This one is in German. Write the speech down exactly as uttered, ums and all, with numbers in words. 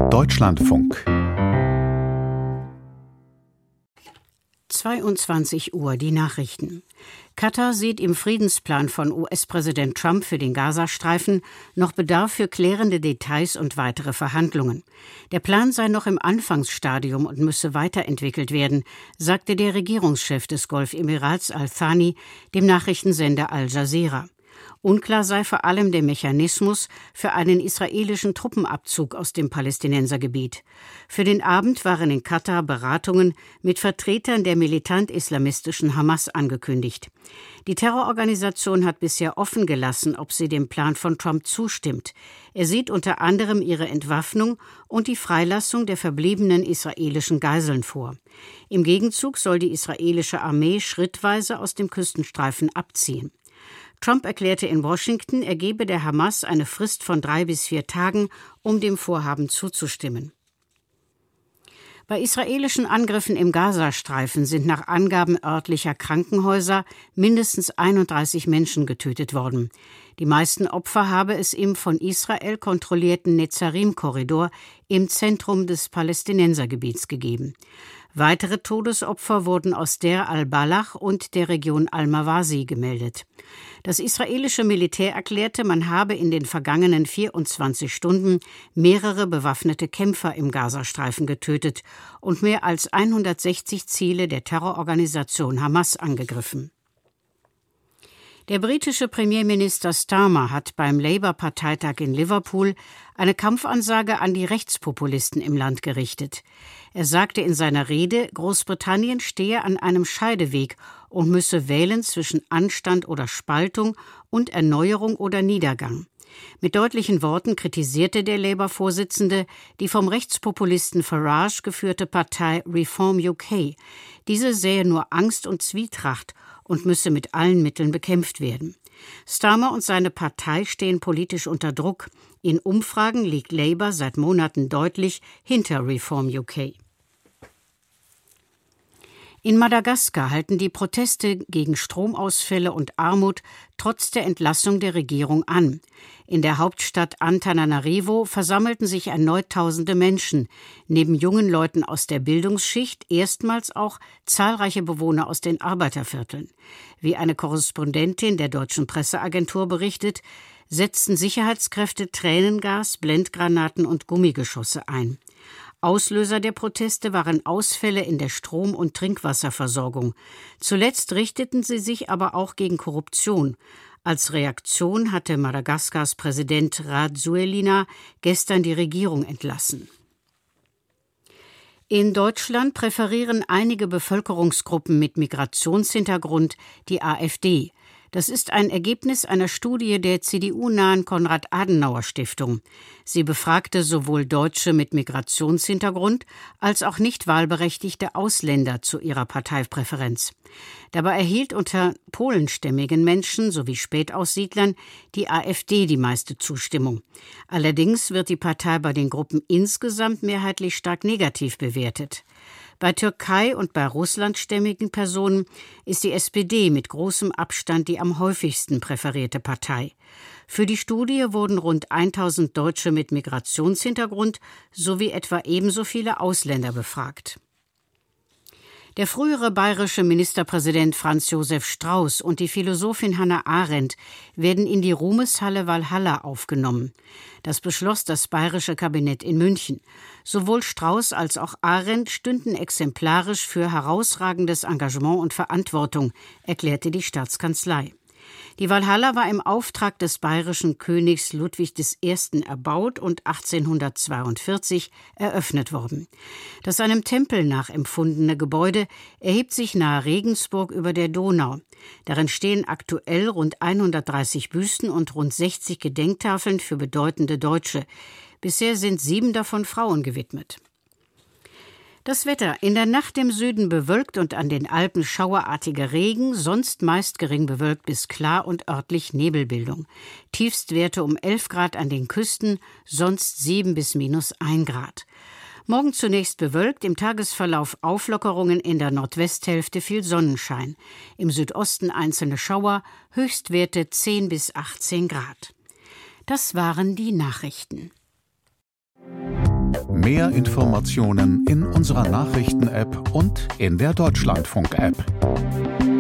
Deutschlandfunk. zweiundzwanzig Uhr, die Nachrichten. Katar sieht im Friedensplan von U S-Präsident Trump für den Gazastreifen noch Bedarf für klärende Details und weitere Verhandlungen. Der Plan sei noch im Anfangsstadium und müsse weiterentwickelt werden, sagte der Regierungschef des Golfemirats Al-Thani dem Nachrichtensender Al Jazeera. Unklar sei vor allem der Mechanismus für einen israelischen Truppenabzug aus dem Palästinensergebiet. Für den Abend waren in Katar Beratungen mit Vertretern der militant-islamistischen Hamas angekündigt. Die Terrororganisation hat bisher offen gelassen, ob sie dem Plan von Trump zustimmt. Er sieht unter anderem ihre Entwaffnung und die Freilassung der verbliebenen israelischen Geiseln vor. Im Gegenzug soll die israelische Armee schrittweise aus dem Küstenstreifen abziehen. Trump erklärte in Washington, er gebe der Hamas eine Frist von drei bis vier Tagen, um dem Vorhaben zuzustimmen. Bei israelischen Angriffen im Gazastreifen sind nach Angaben örtlicher Krankenhäuser mindestens einunddreißig Menschen getötet worden. Die meisten Opfer habe es im von Israel kontrollierten Netzarim-Korridor im Zentrum des Palästinensergebiets gegeben. Weitere Todesopfer wurden aus Der al-Balach und der Region al-Mawasi gemeldet. Das israelische Militär erklärte, man habe in den vergangenen vierundzwanzig Stunden mehrere bewaffnete Kämpfer im Gazastreifen getötet und mehr als hundertsechzig Ziele der Terrororganisation Hamas angegriffen. Der britische Premierminister Starmer hat beim Labour-Parteitag in Liverpool eine Kampfansage an die Rechtspopulisten im Land gerichtet. Er sagte in seiner Rede, Großbritannien stehe an einem Scheideweg und müsse wählen zwischen Anstand oder Spaltung und Erneuerung oder Niedergang. Mit deutlichen Worten kritisierte der Labour-Vorsitzende die vom Rechtspopulisten Farage geführte Partei Reform U K. Diese sähe nur Angst und Zwietracht und müsse mit allen Mitteln bekämpft werden. Starmer und seine Partei stehen politisch unter Druck. In Umfragen liegt Labour seit Monaten deutlich hinter Reform U K. In Madagaskar halten die Proteste gegen Stromausfälle und Armut trotz der Entlassung der Regierung an. In der Hauptstadt Antananarivo versammelten sich erneut tausende Menschen, neben jungen Leuten aus der Bildungsschicht erstmals auch zahlreiche Bewohner aus den Arbeitervierteln. Wie eine Korrespondentin der deutschen Presseagentur berichtet, setzten Sicherheitskräfte Tränengas, Blendgranaten und Gummigeschosse ein. Auslöser der Proteste waren Ausfälle in der Strom- und Trinkwasserversorgung. Zuletzt richteten sie sich aber auch gegen Korruption. Als Reaktion hatte Madagaskars Präsident Rajoelina gestern die Regierung entlassen. In Deutschland präferieren einige Bevölkerungsgruppen mit Migrationshintergrund die AfD. Das ist ein Ergebnis einer Studie der C D U-nahen Konrad-Adenauer-Stiftung. Sie befragte sowohl Deutsche mit Migrationshintergrund als auch nicht wahlberechtigte Ausländer zu ihrer Parteipräferenz. Dabei erhielt unter polenstämmigen Menschen sowie Spätaussiedlern die AfD die meiste Zustimmung. Allerdings wird die Partei bei den Gruppen insgesamt mehrheitlich stark negativ bewertet. Bei Türkei- und bei russlandstämmigen Personen ist die S P D mit großem Abstand die am häufigsten präferierte Partei. Für die Studie wurden rund tausend Deutsche mit Migrationshintergrund sowie etwa ebenso viele Ausländer befragt. Der frühere bayerische Ministerpräsident Franz Josef Strauß und die Philosophin Hannah Arendt werden in die Ruhmeshalle Walhalla aufgenommen. Das beschloss das bayerische Kabinett in München. Sowohl Strauß als auch Arendt stünden exemplarisch für herausragendes Engagement und Verantwortung, erklärte die Staatskanzlei. Die Walhalla war im Auftrag des bayerischen Königs Ludwig der Erste erbaut und achtzehnhundertzweiundvierzig eröffnet worden. Das einem Tempel nachempfundene Gebäude erhebt sich nahe Regensburg über der Donau. Darin stehen aktuell rund hundertdreißig Büsten und rund sechzig Gedenktafeln für bedeutende Deutsche. Bisher sind sieben davon Frauen gewidmet. Das Wetter: in der Nacht im Süden bewölkt und an den Alpen schauerartiger Regen, sonst meist gering bewölkt bis klar und örtlich Nebelbildung. Tiefstwerte um elf Grad an den Küsten, sonst sieben bis minus ein Grad. Morgen zunächst bewölkt, im Tagesverlauf Auflockerungen, in der Nordwesthälfte viel Sonnenschein. Im Südosten einzelne Schauer, Höchstwerte zehn bis achtzehn Grad. Das waren die Nachrichten. Mehr Informationen in unserer Nachrichten-App und in der Deutschlandfunk-App.